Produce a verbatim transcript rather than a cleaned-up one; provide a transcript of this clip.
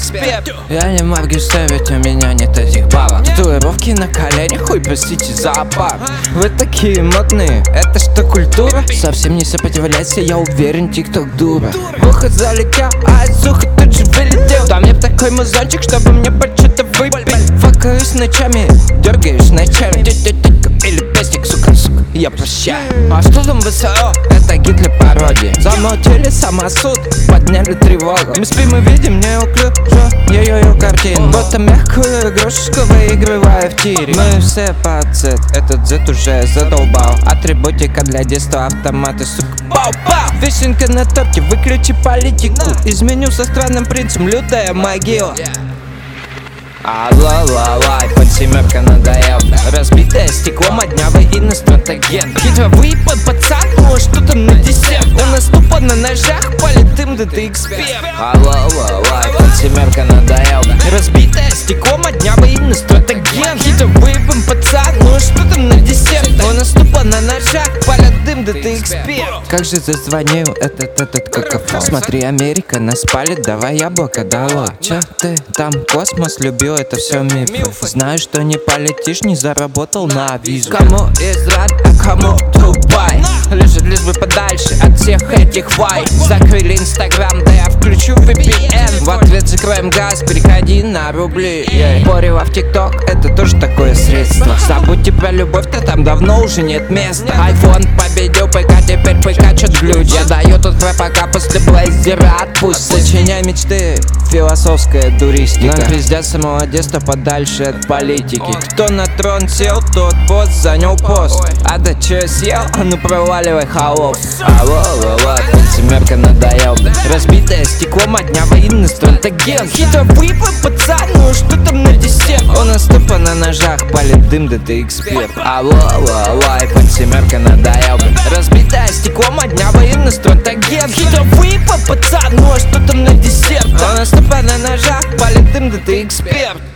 эксперт. Я не могу ставить, у меня нет этих бабок. Татуировки на коленях, хуй, простите, зоопарк. Вы такие модные, это что, культура? Совсем не сопротивляйся, я уверен, тикток дура. В ухо залетел, а из уха тут же вылетел. Там мне такой музончик, чтобы мне под что-то выпить. Факаюсь ночами, дергаешь ночами. Или пестик, сука, сука, я прощаю. А что там ВСО? Это Гитлер пародия. Замутили самосуд, подняли тревогу. Мы спим и видим неуклюжо ее картину. Будто мягкую игрушку выигрывая в тире. Мы все под Z, этот Z уже задолбал. Атрибутика для детства, автоматы, сука, пау-пау. Вишенка на торте, выключи политику. Изменю со странным принцем, лютая могила. Алла-ла-лай, под семерка надоел. Разбитое стекло, моднявый иностратеген. Хитро выебан пацан, ну что там на десерт? У нас тупо на ножах палит дым, да ты эксперт. Алла-ла-лай, под семерка надоел. Разбитое стекло, моднявый иностратеген. Хитро выебан пацан, ну что там на десерт? У нас тупо на ножах палит дым, да ты эксперт. Как же зазвонил этот, этот какофон. Смотри, Америка нас палит, давай яблоко долой. Че ты там космос любил? Это все мифы. Знаю, что не полетишь, не заработал на визу. Кому из рад, а кому Дубай. Лежит лишь бы подальше от всех этих вай. Закрыли инстаграм, да я включу ви пи эн. В ответ закроем газ, переходи на рубли. Порева в тикток, это тоже такое средство. Забудьте про любовь-то, там давно уже нет места. Айфон победил ПК, теперь ПК чё глюч. Я даю тут рэп, пока после блейзера отпусть. Сочиняй мечты, философская дуристика. Нам пиздят самого детства подальше от политики. Кто на трон сел, тот босс занял пост. А да чё съел? Ну проваливай, холоп. Алло-ла-ла, семерка надоел. Разбитое стекло, моднявый иностратеген. Хитро выебан пацан, ну что там на десерт? У нас тупо на ножах палит дым, да ты эксперт. Алло-ла-ла, под семерка надоел. Разбитое стекло, моднявый иностратеген. Хитро выебан пацан, ну что там на десерт? У нас тупо на ножах палит дым, да ты эксперт.